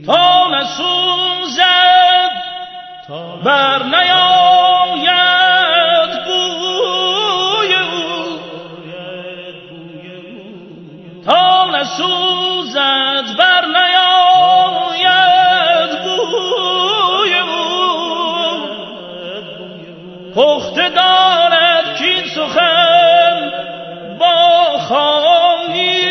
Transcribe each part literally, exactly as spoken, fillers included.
تا نسوزد بر نیاید بوی او، تا نسوزد بر نیاید بوی او، پخته دارد کین سخن با خامی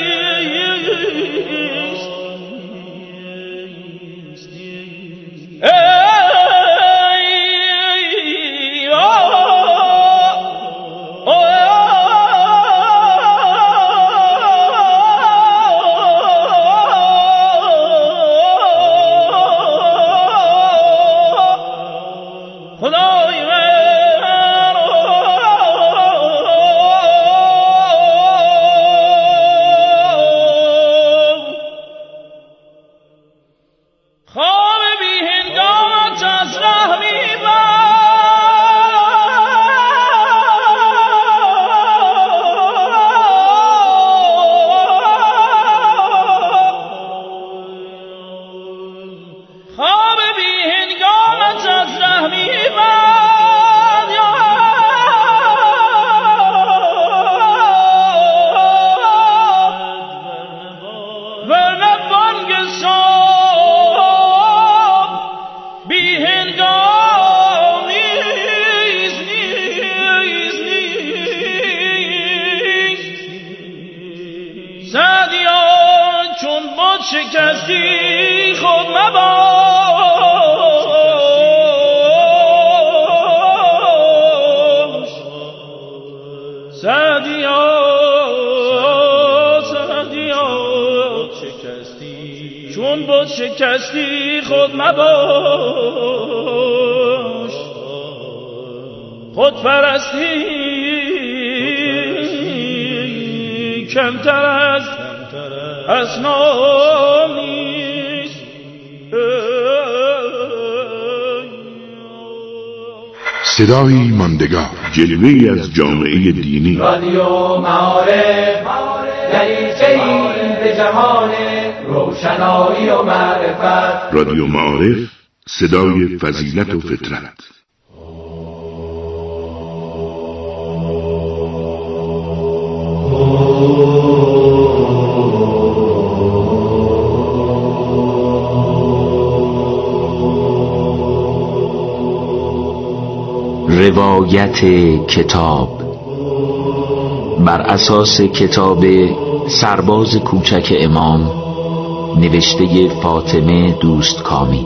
شکستی خود مباش سعدیا سعدیا چون بود شکستی خود مباش خود پرستی کمتر از اسنام نیست. صدایی ماندگار، جلوه‌ای از جامعه دینی. رادیو معارف دریچه‌ای به جهان روشنایی و معرفت. رادیو معارف، صدای فضیلت و فطرت. روایت کتاب بر اساس کتاب سرباز کوچک امام نوشته فاطمه دوستکامی.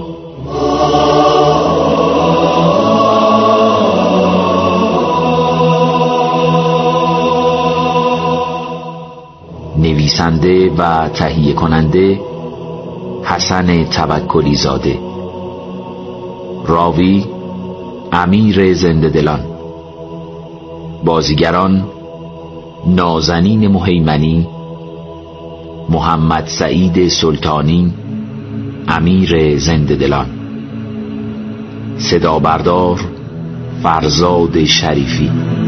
نویسنده و تهیه کننده حسن توکلی زاده. راوی امیر زنده دلان. بازیگران نازنین مهیمنی، محمد سعید سلطانی، امیر زنده دلان. صدا بردار فرزاد شریفی.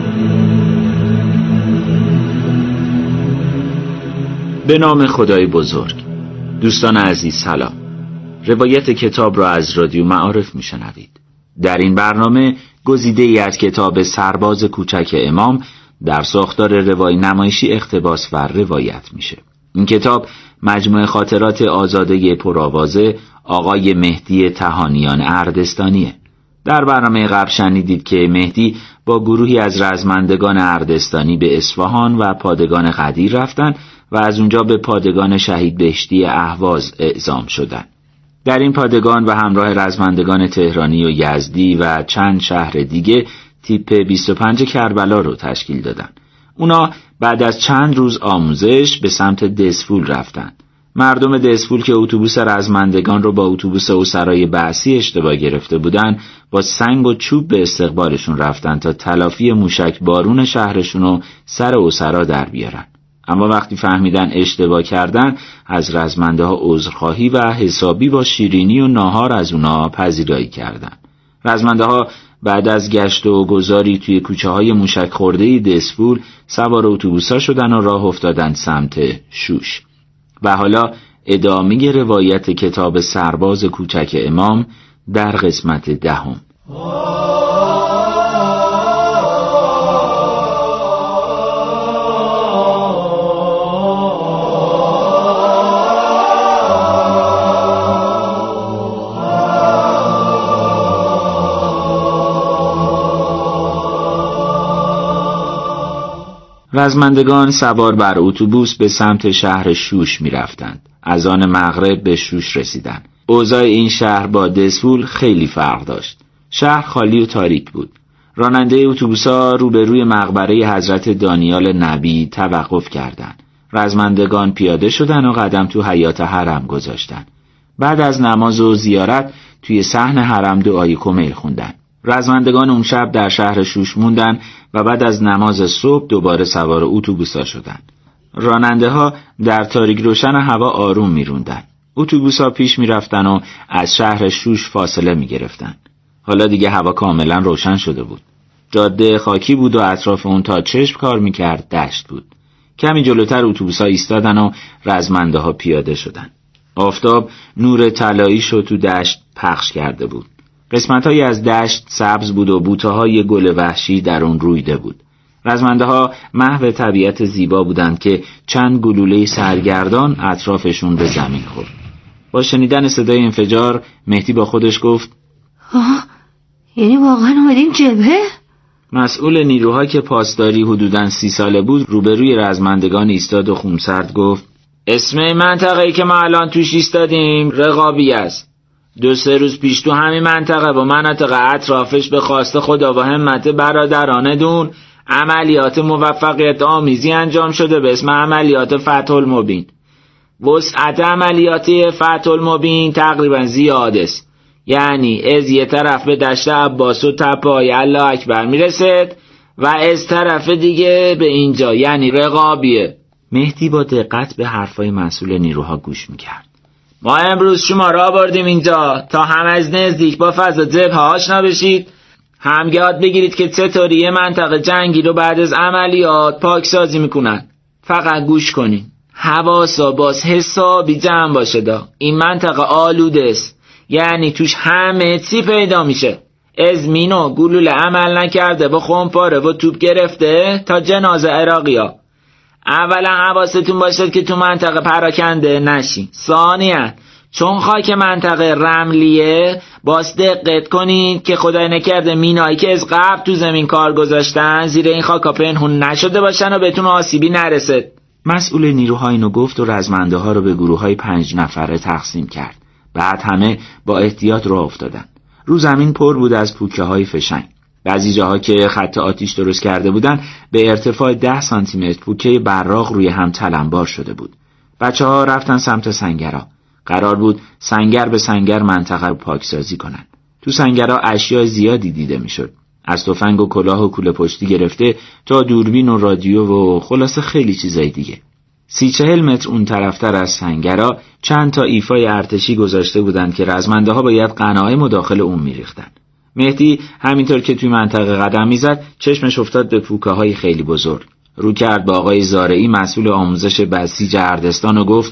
به نام خدای بزرگ. دوستان عزیز سلام. روایت کتاب را از رادیو معارف میشنوید. در این برنامه گزیده ای از کتاب سرباز کوچک امام در ساختار روایی نمایشی اقتباس و روایت میشه. این کتاب مجموعه خاطرات آزاده پرآوازه آقای مهدی تهانیان اردستانیه. در برنامه قبل شنیدید که مهدی با گروهی از رزمندگان اردستانی به اصفهان و پادگان قدیر رفتن و از اونجا به پادگان شهید بهشتی اهواز اعزام شدند. در این پادگان و همراه رزمندگان تهرانی و یزدی و چند شهر دیگه تیپ بیست و پنج کربلا رو تشکیل دادن. اونا بعد از چند روز آموزش به سمت دسفول رفتن. مردم دسفول که اتوبوس رزمندگان رو با اتوبوس اسرای بعثی اشتباه گرفته بودن، با سنگ و چوب به استقبالشون رفتن تا تلافی موشک بارون شهرشون رو سر اسرا در بیارن. اما وقتی فهمیدن اشتباه کردن، از رزمنده ها عذرخواهی و حسابی با شیرینی و ناهار از اونا پذیرایی کردن. رزمنده ها بعد از گشت و گذاری توی کوچه های موشک خورده دسفول سوار اتوبوسا شدن و راه افتادن سمت شوش. و حالا ادامه روایت کتاب سرباز کوچک امام در قسمت دهم. رزمندگان سوار بر اتوبوس به سمت شهر شوش می رفتند. از آن مغرب به شوش رسیدند. اوضاع این شهر با دسفول خیلی فرق داشت. شهر خالی و تاریک بود. راننده اتوبوس‌ها روبروی مقبره حضرت دانیال نبی توقف کردند. رزمندگان پیاده شدند و قدم تو حیاط حرم گذاشتند. بعد از نماز و زیارت توی صحن حرم دعای کمیل خوندند. رزمندگان اون شب در شهر شوش موندن و بعد از نماز صبح دوباره سوار اتوبوس‌ها شدند. راننده‌ها در تاریک روشن هوا آروم می‌روندن. اتوبوس‌ها پیش می‌رفتن و از شهر شوش فاصله می‌گرفتن. حالا دیگه هوا کاملا روشن شده بود. جاده خاکی بود و اطراف اون تا چشم کار می‌کرد دشت بود. کمی جلوتر اتوبوس‌ها ایستادن و رزمنده‌ها پیاده شدن. آفتاب نور طلاییش رو تو دشت پخش کرده بود. قسمت‌هایی از دشت سبز بود و بوته‌های گل وحشی در اون رویده بود. رزمنده‌ها محو طبیعت زیبا بودند که چند گلوله سرگردان اطرافشون به زمین خورد. با شنیدن صدای انفجار مهدی با خودش گفت: آه، یعنی واقعا اومدیم جبهه؟ مسئول نیروها که پاسداری حدوداً سی ساله بود روبروی رزمندگان ایستاد و خونسرد گفت: اسم منطقه‌ای که ما الان توش ایستادیم رقابی است. دو سه روز پیش تو همین منطقه و مناطق اطرافش به خواست خدا و همت برادران دون عملیات موفقیت آمیزی انجام شده به اسم عملیات فتح المبین. وسعت عملیاتی فتح المبین تقریبا زیاد است. یعنی از یه طرف به دشت عباس و تپه‌های الله اکبر میرسد و از طرف دیگه به اینجا، یعنی رقابیه. مهدی با دقت به حرفای مسئول نیروها گوش میکرد. ما امروز شما را آوردیم اینجا تا هم از نزدیک با فضا جبهه آشنا بشید، هم یاد بگیرید که چطوری یه منطقه جنگی رو بعد از عملیات پاکسازی میکنن. فقط گوش کنین، حواسا باز حسابی جمع باشه دا. این منطقه آلوده است، یعنی توش همه چی پیدا میشه. از مینو گلوله عمل نکرده با خمپاره و توپ گرفته تا جنازه عراقی ها. اولا حواستون باشه که تو منطقه پراکنده نشین. ثانیاً چون خاک منطقه رملیه باز دقت کنید که خدای نکرده مینایی که از قبل تو زمین کار گذاشتن زیر این خاکا پنهون نشده باشن و بهتون آسیبی نرسد. مسئول نیروها اینو گفت و رزمنده ها رو به گروه های پنج نفره تقسیم کرد. بعد همه با احتیاط راه افتادن. رو زمین پر بود از پوکه های فشنگ. بعضی جاها که خط آتیش درست کرده بودن به ارتفاع ده سانتی متر پوکه براق روی هم تلمبار شده بود. بچه ها رفتن سمت سنگرها. قرار بود سنگر به سنگر منطقه رو پاکسازی کنن. تو سنگرها اشیاء زیادی دیده میشد. از تفنگ و کلاه و کوله پشتی گرفته تا دوربین و رادیو و خلاصه خیلی چیزای دیگه. سی چهل متر اون طرفتر از سنگرها چند تا ایفای ارتشی گذاشته بودند که رزمنده ها باید قناعه مداخل اون میریختن. مهدی همینطور که توی منطقه قدم میزد چشمش افتاد به پوکه های خیلی بزرگ. رو کرد با آقای زارعی مسئول آموزش بسیج اردستان و گفت: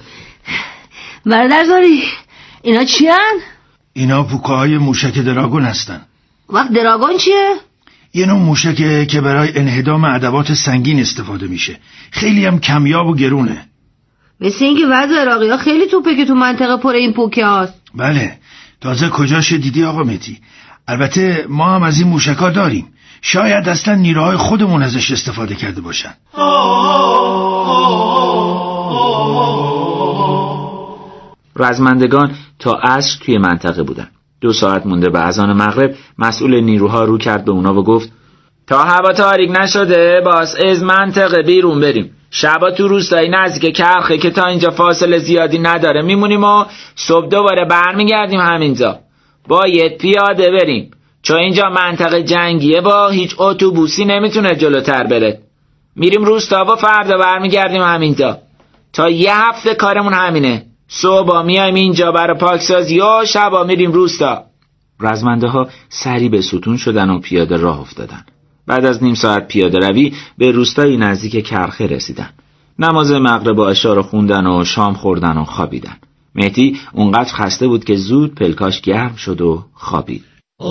برادر زاری، اینا چی هن؟ اینا پوکه های موشک دراگون هستن. وقت دراگون چیه؟ یه نوع موشکه که برای انهدام ادوات سنگین استفاده میشه. خیلی هم کمیاب و گرونه. مثل اینکه وضع عراقی ها خیلی توپه که تو منطقه پر این پوکه هاست. بله، تازه کجاش دیدی آقا مهدی؟ البته ما هم از این موشکا داریم. شاید اصلا نیروهای خودمون ازش استفاده کرده باشن. رزمندگان تا عصر توی منطقه بودن. دو ساعت مونده به اذان مغرب مسئول نیروها رو کرد به اونا و گفت: تا هوا تاریک نشده باز از منطقه بیرون بریم. شبا تو روستایی نزدیک کرخه که تا اینجا فاصله زیادی نداره میمونیم و صبح دوباره برمیگردیم همینجا. باید پیاده بریم چون اینجا منطقه جنگیه، با هیچ اتوبوسی نمیتونه جلوتر بره. میریم روستا و فردا برمیگردیم همینجا. تا یه هفته کارمون همینه. صبح میایم اینجا برای پاکسازی و شبا میریم روستا. رزمنده ها سری به ستون شدن و پیاده راه افتادن. بعد از نیم ساعت پیاده روی به روستای نزدیک کرخه رسیدن. مسئول نیروها نماز مغرب و عشا رو خوندن و شام خوردن و خوابیدن. مهدی اونقدر خسته بود که زود پلکاش گرم شد و خوابید.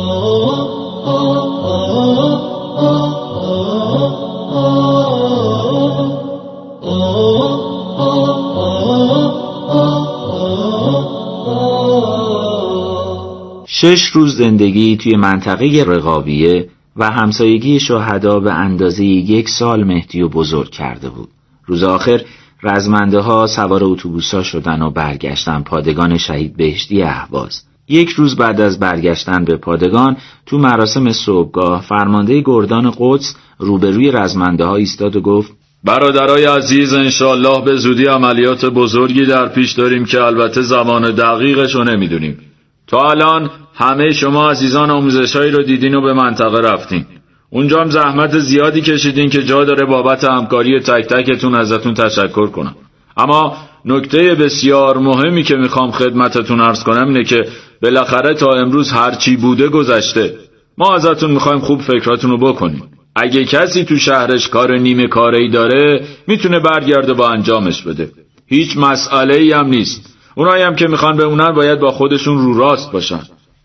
شش روز زندگی توی منطقه رقابیه و همسایگی شهدا به اندازه یک سال مهدی رو بزرگ کرده بود. روز آخر رزمنده ها سوار اتوبوس‌ها شدن و برگشتن پادگان شهید بهشتی اهواز. یک روز بعد از برگشتن به پادگان تو مراسم صبحگاه فرمانده گردان قدس روبروی رزمنده ها ایستاد و گفت: برادرای عزیز، انشالله به زودی عملیات بزرگی در پیش داریم که البته زمان دقیقش رو نمیدونیم. تا الان همه شما عزیزان آموزشایی رو دیدین و به منطقه رفتین. اونجا هم زحمت زیادی کشیدین که جا داره بابت همکاری تک تکتون ازتون تشکر کنم. اما نکته بسیار مهمی که میخوام خدمتتون عرض کنم اینه که بالاخره تا امروز هر چی بوده گذشته. ما ازتون میخوایم خوب فکراتون رو بکنین. اگه کسی تو شهرش کار نیمه کاری داره میتونه برگرده با انجامش بده. هیچ مسئله‌ای هم نیست. اونایی هم که میخوان بمونن باید با خودشون رو راست باشن.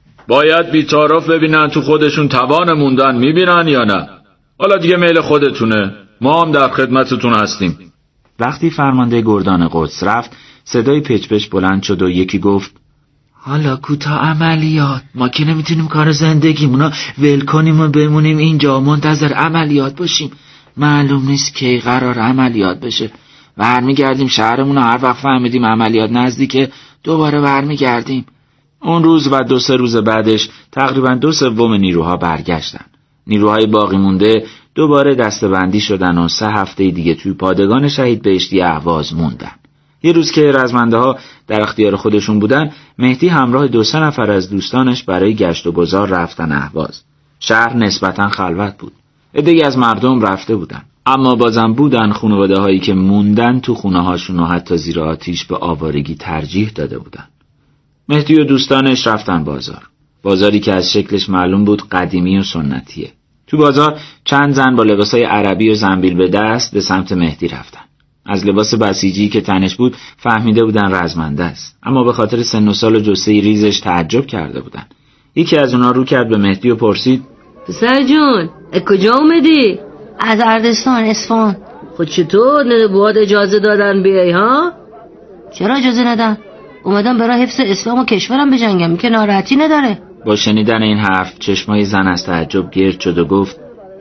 باید بی‌طرف ببینن تو خودشون توان موندن میبینن یا نه. حالا دیگه میل خودتونه. ما هم در خدمتتون هستیم. وقتی فرمانده گردان قدس رفت صدای پچ‌پچ بلند شد و یکی گفت: حالا کوتاه عملیات، ما که نمیتونیم کار زندگیمونو ول کنیم و بمونیم اینجا منتظر عملیات باشیم. معلوم نیست کی قرار عملیات بشه. برمیگردیم شهرمون، هر وقت فهمیدیم عملیات نزدیکه دوباره برمیگردیم. اون روز و دو سه روز بعدش تقریبا دو سوم نیروها برگشتن. نیروهای باقی مونده دوباره دسته‌بندی شدن و سه هفته دیگه توی پادگان شهید بهشتی اهواز موندن. یه روز که رزمنده ها در اختیار خودشون بودن، مهدی همراه دو سه نفر از دوستانش برای گشت و گذار رفتن اهواز. شهر نسبتاً خلوت بود. عده‌ای از مردم رفته بودن، اما بازم بودن خانواده هایی که موندن تو خونه هاشون و حتی زیر آتیش به آوارگی ترجیح داده بودن. مهدی و دوستانش رفتن بازار. بازاری که از شکلش معلوم بود قدیمی و سنتیه. تو بازار چند زن با لباسای عربی و زنبیل به دست به سمت مهدی رفتن. از لباس بسیجی که تنش بود فهمیده بودن رزمنده است، اما به خاطر سن و سال و جثه ریزش تعجب کرده بودن. یکی از اونا رو کرد به مهدی و پرسید: پسر جون، کجا اومدی؟ از اردستان، اصفهان. خود چطور نبواد اجازه دادن بیای ها؟ چرا اجازه ندن؟ اومدم برای حفظ اسلام و کشورم بجنگم که ناراحتی نداره. با شنیدن این حرف چشمای زن از تعجب گرد شد و گفت: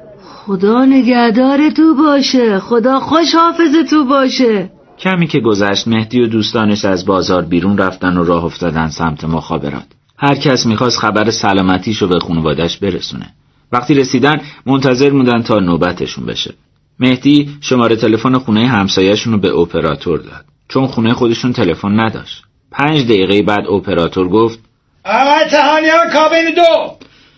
خدا نگهدار تو باشه، خدا خوش حافظ تو باشه. کمی که گذشت مهدی و دوستانش از بازار بیرون رفتن و راه افتادن سمت مخابرات. هر کس میخواست خبر سلامتیشو به خانواده‌اش برسونه. وقتی رسیدن منتظر موندن تا نوبتشون بشه. مهدی شماره تلفن خونه همسایه‌شون رو به اپراتور داد، چون خونه خودشون تلفن نداشت. پنج دقیقه بعد اپراتور گفت: اول تهانیان کابین دو.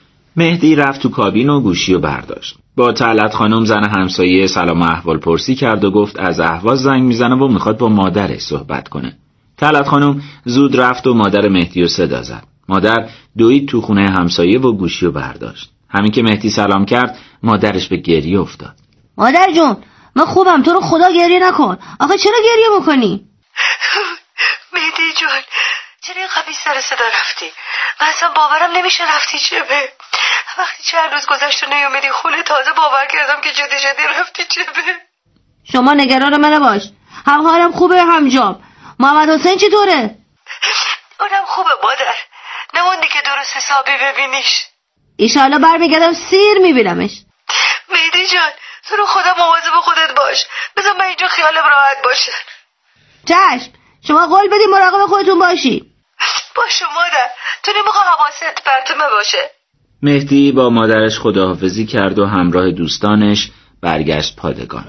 مهدی رفت تو کابین و گوشی رو برداشت. با طلعت خانم زن همسایه سلام و احوال پرسی کرد و گفت از اهواز زنگ میزنه و میخواد با مادرش صحبت کنه. طلعت خانم زود رفت و مادر مهدی رو صدا زد. مادر دوید تو خونه همسایه و گوشی رو برداشت. همین که مهدی سلام کرد مادرش به گریه افتاد. مادر جون، من خوبم، تو رو خدا گریه نکن. آخه چرا گریه میکنی؟ مهدی جون، چرا اینقدر سر صدا رفتی؟ من اصلا باورم نمیشه رفتی جبه. وقتی چند روز گذشت و نیومدی خونه تازه باور کردم که جدی جدی رفتی جبه. شما نگران من باش، هم حالم خوبه هم جام. محمد حسین چطوره؟ اونم خوبه مادر، نموندی که درست حسابی ببینیش. ایشالا برمیگردم سیر میبینمش. مهدی جان، تو رو خدا مواظب خودت باش، بذار من اینجا خیالم راحت باشه. چشم، شما قول بدی مراقب خودتون باشی. باشه مادر، تو نمیخوا حواست پرتمه باشه. مهدی با مادرش خداحافظی کرد و همراه دوستانش برگشت پادگان.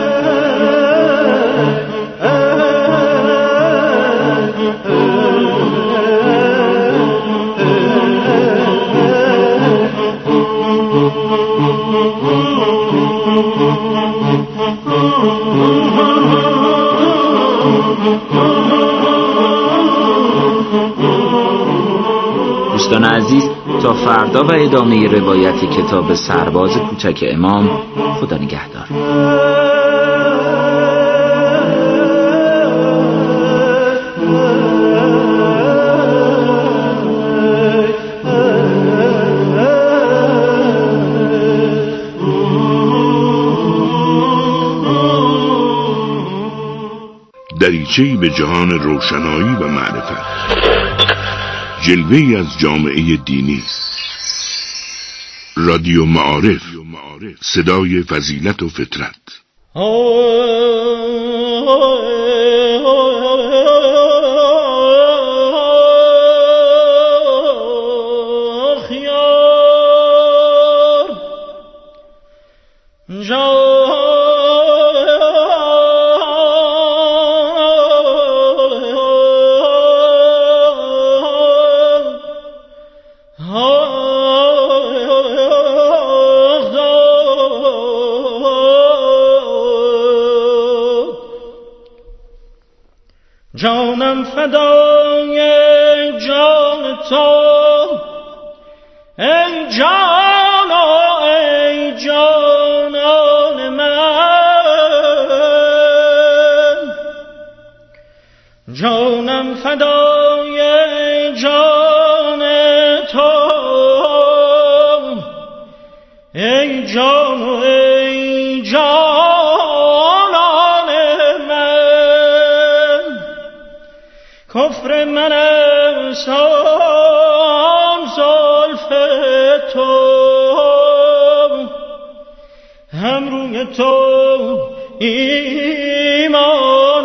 دوستان عزیز، تا فردا و ادامه روایت کتاب سرباز کوچک امام. خدا نگهدار. دریچه‌ای به جهان روشنایی و معرفت، جلوه‌ای از جامعه دینی. رادیو معارف، صدای فضیلت و فطرت. جانم فدای جان تو ای جان و ای جانان من، جانم فدای جان تو ای جان و ای جانان من. کفر من است آن زلف تو، هم روی تو ایمان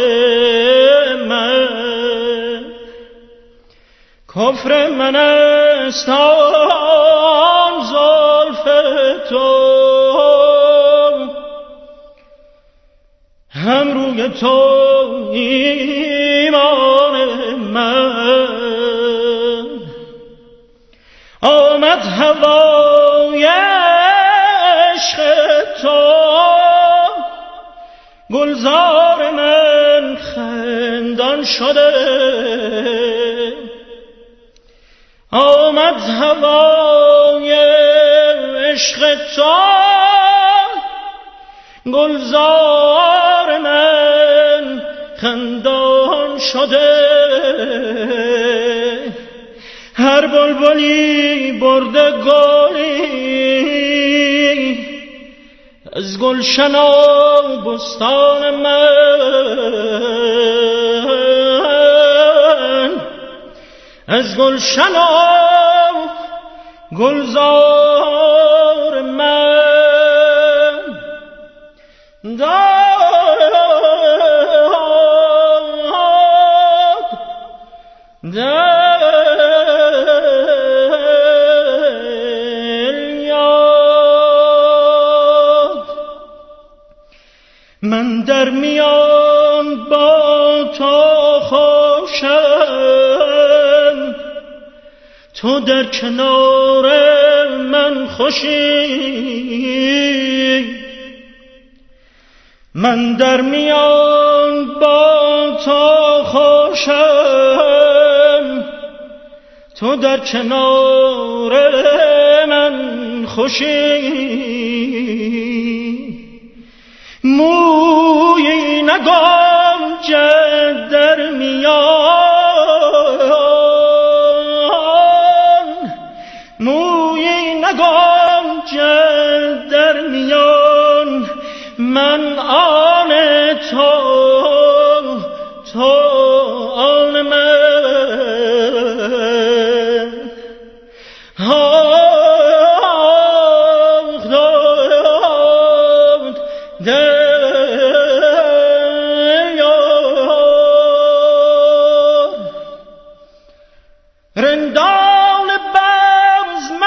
من. کفر من است آن زلف تو، هم روی تو ایمان من. آمد هوای عشق تو، گلزار من خندان شده. آمد هوای عشق تو، گلزار من خندان شده. هر بلبلی برده گلی از گلشن و بستان من، از گلشن و گلزار من. داد دل یاد. من در میان با تو خوشم، تو در کنار من خوشی. من در میان با تو خوشم، تو در کنار من خوشی. مویی نگنجد در میان، مویی نگنجد در میان. من آن تو، تو آن من. آخ داد دل یار. رندان بزم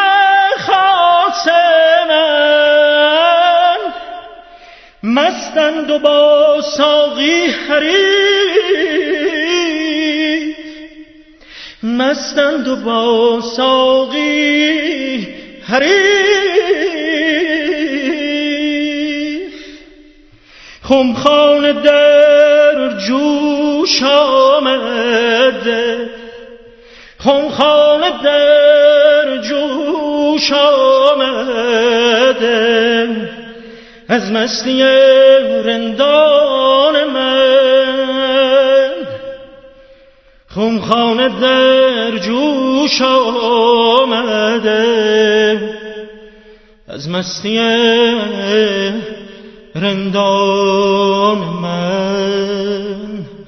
خاصمن، مستند و با ساقی حریف، مستند و با ساقی حریف. خمخانه در جوش آمده، خمخانه در جوش آمده. از مستی رندان من، خمخانه در جوش آمده. از مستی رندان من.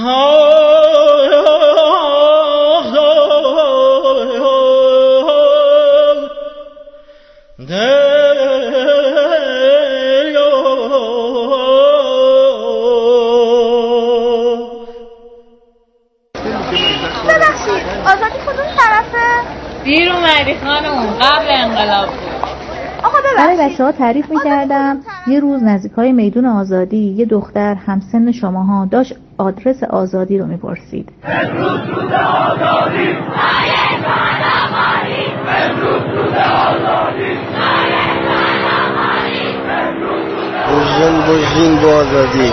دیر اومدی خانم، قبل انقلاب بود. برای بچه ها تعریف میکردم یه روز نزدیکای میدون آزادی یه دختر همسن شماها داشت آدرس آزادی رو میپرسید. امروز روز آزادی، امروز روز آزادی، بزن بزن با آزادی.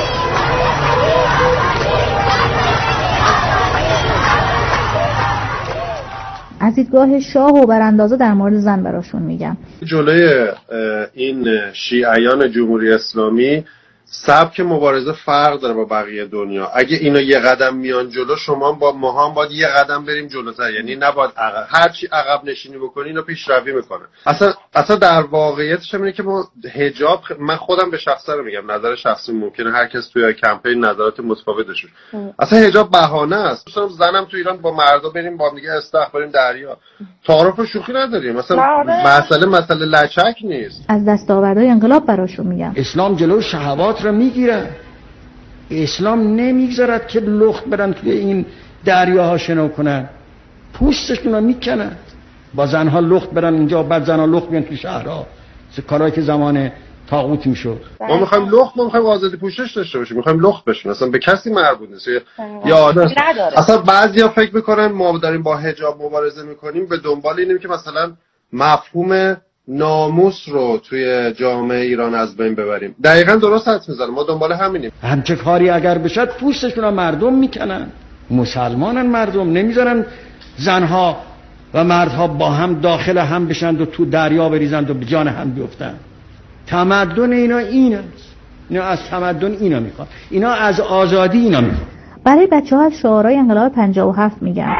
از دیدگاه شاه و براندازا در مورد زن براشون میگم. جلوی این شیعیان جمهوری اسلامی سبک مبارزه فرق داره با بقیه دنیا. اگه اینا یه قدم میان جلو، شما با ما هم باید یه قدم بریم جلوتر. یعنی نباید عقب، هر چی عقب نشینی بکنی اینا پیشروی میکنه. اصلا اصلا در واقعیتش اینه که ما حجاب، من خودم به شخصه رو میگم، نظر شخصی ممکنه هر کس توی کمپین نظرات متفاوت داشته باشه. اصلا حجاب بهانه است. مثلا زنم تو ایران با مردا بریم با هم دیگه استخ بریم دریا. تعارف و شوخی نداریم. مثلا مسئله مسئله لچک نیست. از دستاوردهای انقلاب براشون میگم. اسلام جلو شهوات رو میگیره. اسلام نمیگذارد که لخت برن توی این دریاها شنا کنن، پوستشون رو میکنن. با زنها لخت برن اینجا، بعد زنها لخت بیان توی شهرها. کارهایی که زمان طاغوت میشد. ما میخوایم لخت، ما میخوایم آزادی پوشش داشته باشیم، میخوایم لخت بشیم. اصلا به کسی مربوط نیست. یا آدم اصلا بعضیا فکر میکنن ما داریم با حجاب مبارزه میکنیم به دنبال اینیم که مثلا مفهوم ناموس رو توی جامعه ایران از بین ببریم. دقیقاً درست حدس میزنم. ما دنبال همینیم. همچه کاری اگر بشد پوستشون رو مردم میکنن. مسلمانن مردم، نمیذارن زنها و مردها با هم داخل هم بشند و تو دریا بریزند و به جان هم بیفتند. تمدن اینا این است. اینا از تمدن اینا میخوان. اینا از آزادی اینا میخوان. برای بچه ها از شعارهای انقلاب پنجاه و هفت میگم.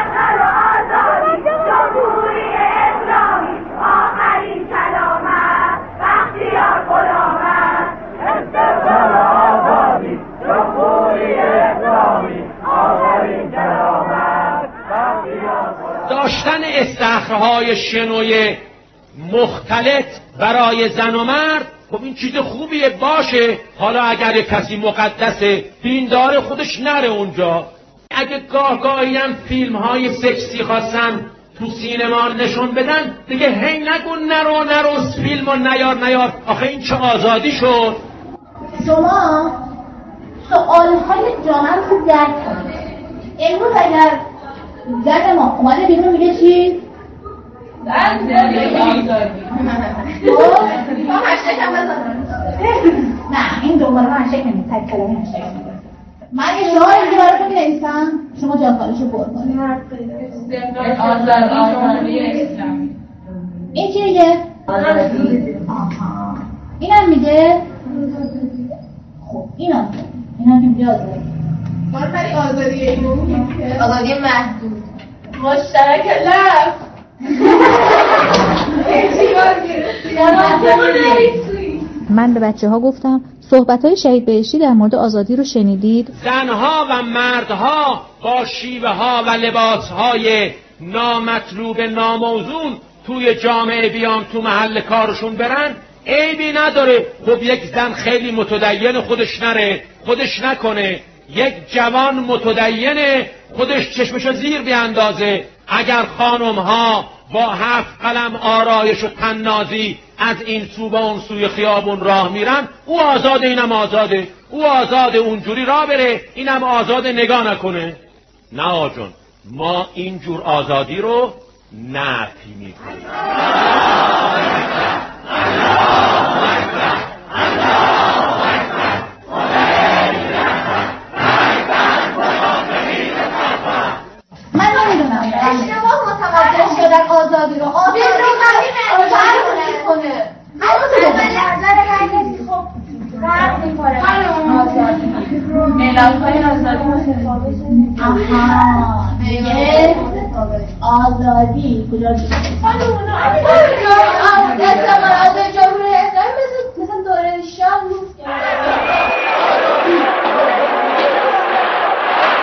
داشتن استخرهای شنوی مختلط برای زن و مرد، خب این چیز خوبیه، باشه. حالا اگر کسی مقدسه دیندار خودش نره اونجا. اگه گاه گاهی هم فیلم های سکسی خواستن تو سینما نشون بدن، دیگه هی نگو نرو نرو فیلم و نیار نیار. آخه این چه آزادی شد. شما سوالهای جامعه رو درک کنید. امروز اگر زن ما اومده بیرون میگه چی؟ زن زندگی آزادی. ما هشتگ هم بزنم. نه این دوباره ما هشتگ نمید، تک کلامی هشتگ نمید. من یه شعاری براتون می‌نویسم، شما جا کارشو پر کنید. آزادی اسلامی. این چی میگه؟ آزادی. آها. اینم میگه؟ خب اینم میگه. اینم که میگه آزادی. ما خیلی آزادی اینو میگه. آزادی محدود. مشترک لفظ. من به بچه ها گفتم صحبت‌های شهید بهشتی در مورد آزادی رو شنیدید؟ زنها و مردها با شیوه ها و لباس های نامطلوب ناموزون توی جامعه بیان تو محل کارشون برن، عیبی نداره. خب یک زن خیلی متدین خودش نره، خودش نکنه. یک جوان متدین خودش چشمشو زیر بیاندازه. اگر خانم ها با هفت قلم آرایش و تنازی از این سو به اون سوی خیابون راه میرن، او آزاده اینم آزاده. او آزاده اونجوری راه بره، اینم آزاده نگاه نکنه. نه آجون، ما اینجور آزادی رو نفی میکنیم. من نمیدونم اشتباه متوجه شدن آزادی رو. آزادی رو فرق کنه. از نظر هر کسی خب فرق میکنه. آزادی ملاک‌های آزادی متفاوته. آها میگه آزادی کجا دیگه؟ حالا اونا از جمهوری اسلامی مثل دوره شاه نیست.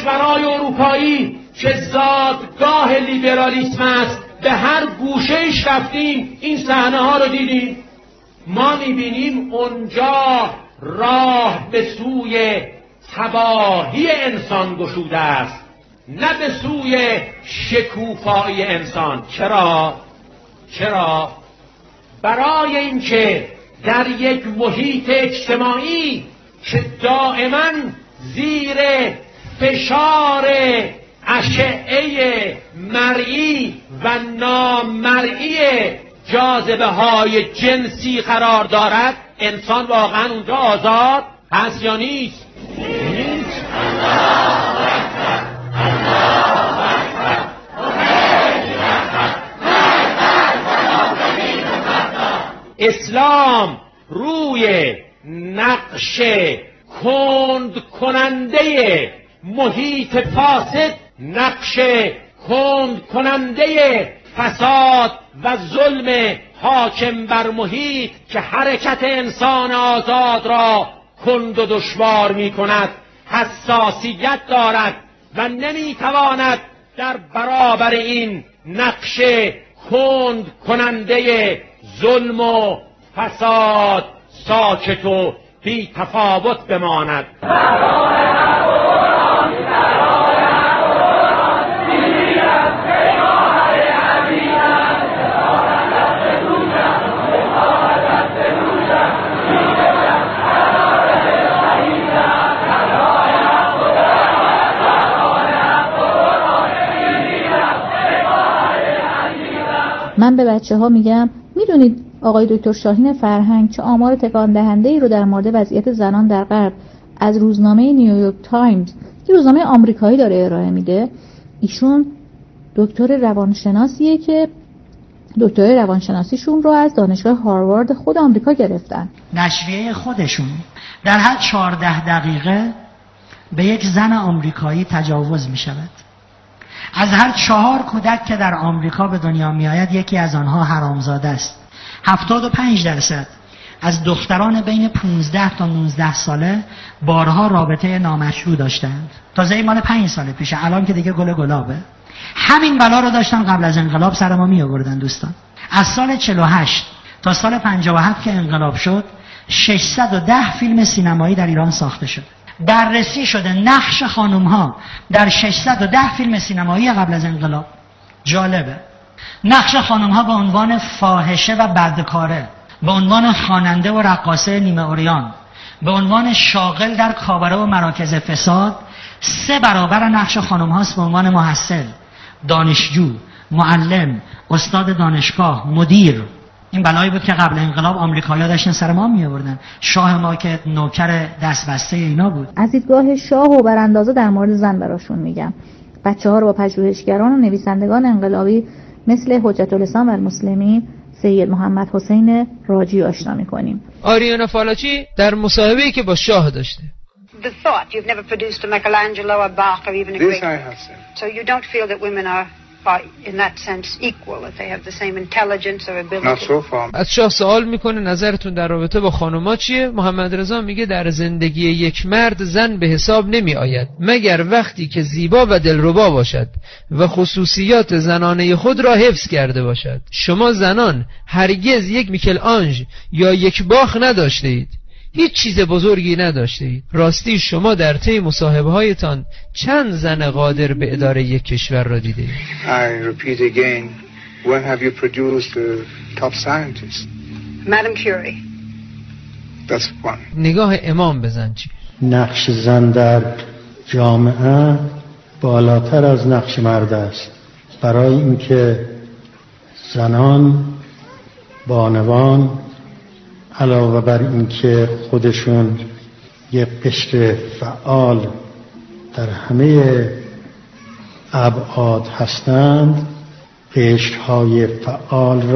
کشورهای اروپایی که زادگاه لیبرالیسم است به هر گوشه‌اش رفتیم این صحنه ها رو دیدیم. ما میبینیم اونجا راه به سوی تباهی انسان گشوده است، نه به سوی شکوفایی انسان. چرا؟ چرا؟ برای اینکه در یک محیط اجتماعی که دائما زیر فشار اشعه مرئی و نامرئی جاذبه های جنسی قرار دارد، انسان واقعا اونجا آزاد هست یا نیست؟ نیست. اسلام روی نقش کند کننده محیط فاسد، نقش کند کننده فساد و ظلم حاکم بر محیط که حرکت انسان آزاد را کند و دشوار می کند حساسیت دارد و نمی تواند در برابر این نقش کند کننده ظلم و فساد ساکت و بی تفاوت بماند. من به بچه ها میگم میدونید آقای دکتر شاهین فرهنگ چه آمار تکان دهنده ای رو در مورد وضعیت زنان در غرب از روزنامه نیویورک تایمز، که روزنامه آمریکایی داره ارائه میده. ایشون دکتر روانشناسیه که دکترای روانشناسیشون رو از دانشگاه هاروارد خود آمریکا گرفتن. نشریه خودشون در هر چهارده دقیقه به یک زن آمریکایی تجاوز میشود. از هر چهار کودک که در آمریکا به دنیا میآید یکی از آنها حرامزاده است. هفتاد و پنج درصد از دختران بین پانزده تا نوزده ساله بارها رابطه نامشروع داشتند. تازه مال پنج سال پیشه، الان که دیگه گل گلابه. همین بلا رو داشتن قبل از انقلاب سر ما می آوردن دوستان. از سال چهل و هشت تا سال پنجاه و هفت که انقلاب شد ششصد و ده فیلم سینمایی در ایران ساخته شد. بررسی شده نقش خانم ها در ششصد و ده فیلم سینمایی قبل از انقلاب. جالبه نقش خانم ها به عنوان فاحشه و بدکاره، به عنوان خواننده و رقاصه نیمه عریان، به عنوان شاغل در کاباره و مراکز فساد سه برابر نقش خانم هاست به عنوان محصل، دانشجو، معلم، استاد دانشگاه، مدیر. این بلایی بود که قبل انقلاب آمریکایی‌ها داشتن سر ما می‌آوردن. شاه ما که نوکر دستبسته اینا بود. از دیدگاه شاه و براندازه در مورد زن براشون میگم. بچه‌ها رو با پژوهشگران و نویسندگان انقلابی مثل حجت الاسلام و المسلمین سید محمد حسین راجی آشنا می‌کنیم. آریانا فالاچی در مصاحبه‌ای که با شاه داشته. The thought you've never produced a Michelangelo, a Bach, or even a This great. I have said. So you don't feel that women are, are in that sense equal, that they have the same intelligence or ability. Not so far. از شاه سوال میکنه نظرتون در رابطه با خانوما چیه؟ محمد رضا میگه در زندگی یک مرد زن به حساب نمی آید مگر وقتی که زیبا و دلربا باشد و خصوصیات زنانه خود را حفظ کرده باشد. شما زنان هرگز یک میکل آنژ یا یک باخ نداشته اید، هیچ چیز بزرگی نداشته اید. راستی شما در طی مصاحبه هایتان چند زن قادر به اداره یک کشور را دیده اید؟ I repeat again, when have you produced a top scientist? Madame Curie. That's one. نگاه امام بزن چی؟ نقش زن در جامعه بالاتر از نقش مرد است، برای اینکه زنان بانوان علاوه بر اینکه خودشون یک قشر فعال در همه ابعاد هستند، قشرهای فعال